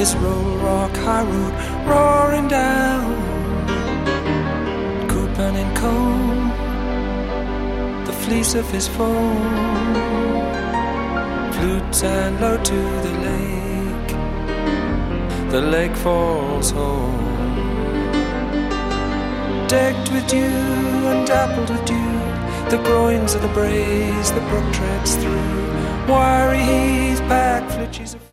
his roll rock high road roaring down, Coupon and comb, the fleece of his foam, flutes and low to the lake falls home. Decked with dew and dappled with dew, the groins of the braes the brook treads through, wiry heath pack flitches of